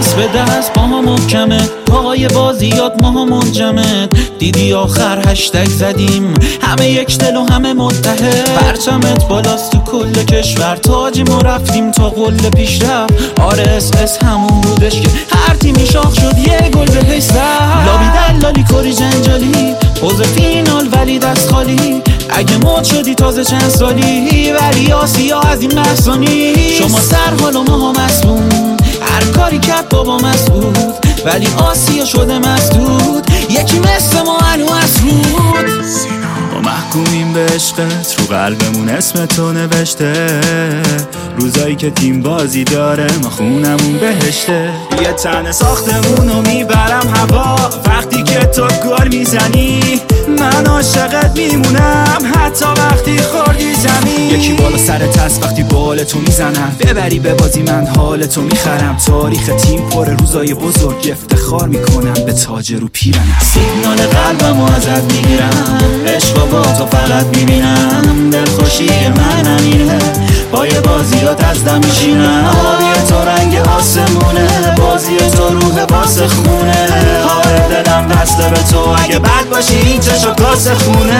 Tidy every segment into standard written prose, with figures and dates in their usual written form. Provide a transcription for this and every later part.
دست به دست با هم محکمه، پای بازیات ما هم منجمد. دیدی آخر هشتگ زدیم، همه یک دل و همه متحد. پرچمت بالاست تو کل کشور، تاجیم و رفتیم تا قله پیشرفت. آره اس همون بودش که هر تیمی شاخ شد یه گل بهش زد. لابی دلالی کری جنجالی، حوض فینال ولی دست خالی. اگه مد شدی تازه چند سالی، ولی آسیا از این محسانی. شما سر حال و ما هم مسموم، هر کاری کرد بابا مسعود، ولی آسیا شده مسدود. یکی مثل ما هنو مسعود. ما محکومیم به عشقت، رو قلبمون اسم تو نوشته. روزایی که تیم بازی داره ما خونمون بهشته. یه تنه ساختمونو میبرم هوا، وقتی که تو گل میزنی من عاشقت میمونم، حتی وقتی خوردی زمین. یکی بالا سرت هست وقتی بال تو میزنم، ببری به بازی من حال تو میخرم. تاریخ تیم پر روزای بزرگ، افتخار میکنم به تاج رو پیرنم. سیگنال قلبمو ازت میگیرم، عشق با تو فقط میبینم. دلخوشی من همینه، پای بازیات از دم میشینم. آبی تو رنگ آسمونه، بازی تو روح واسه خونه. آره دلم وصله به تو، اگه بد باشی این چشا کاسه خونه.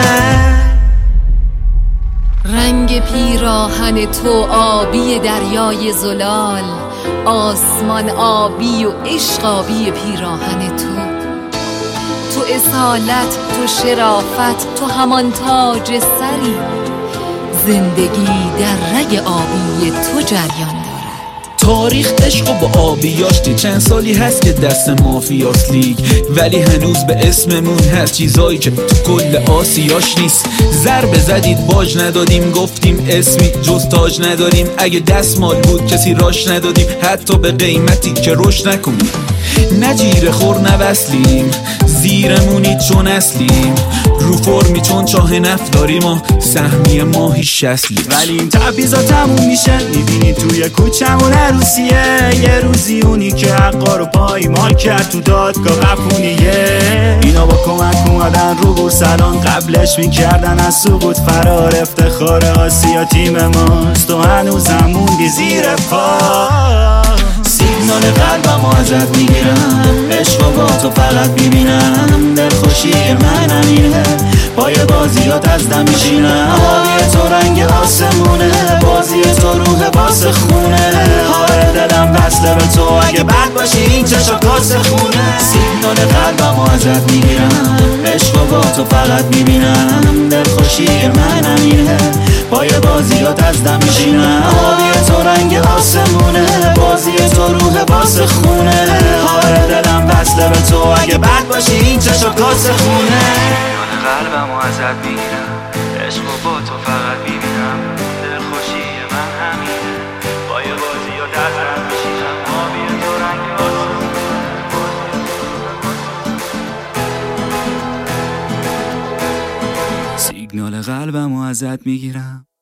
رنگ پیراهن تو آبی دریای زلال، آسمان آبی و عشق آبی پیراهن تو اصالت، تو شرافت، تو همان تاج سری. زندگی در رگ آبی تو جریان دارد. تاریخ عشق و با آبیاشتی، چند سالی هست که دست مافیاس لیگ، ولی هنوز به اسممون هست چیزایی که تو کل آسیاش نیست. ضربه زدید باج ندادیم، گفتیم اسمی جز تاج نداریم. اگه دستمال بود کسی راش ندادیم، حتی به قیمتی که رشد نکنیم. نجیره خور نوصلیم، زیرمونی چون اصلیم. رو فرمی چون چاه نفت داریم و سهمی ماهی شسلیم. ولی این تبعیضا تموم میشه، میبینی توی کوچمون عروسیه. یه روزی اونی که حقا رو پایمال کرد تو دادگاه قپونیه. اینا با کمک اومدن رو بورسلان، قبلش میکردن از سقوط فرار. افتخار آسیا تیم ماست، تو هنوزم موندی زیر پا. سیگنال قلبمو ازت میگیرم، عشق با تو فقط میبینم. دلخوشی من همینه، پای بازیات از دم میشینم. آبی تو رنگ آسمونه، بازی تو روح واسه خونه. آره دلم وصله به تو، اگه بد باشی این چشا کاسه خونه. سیگنال قلبمو ازت میگیرم، عشق با تو فقط میبینم. دلخوشی من همینه، پای بازیات از دم میشینم. آبی تو رنگ آسمونه، بازی تو روح واسه خونه. آره دلم وصله به تو، اگه بد باشی این چشا کاسه خونه. قلبمو ازت میگیرم، عشق با تو فقط میبینم. دلخوشی من همینه، پای بازیات از دم میشینم. آبی تو رنگ آسمونه. سیگنال قلبمو ازت میگیرم.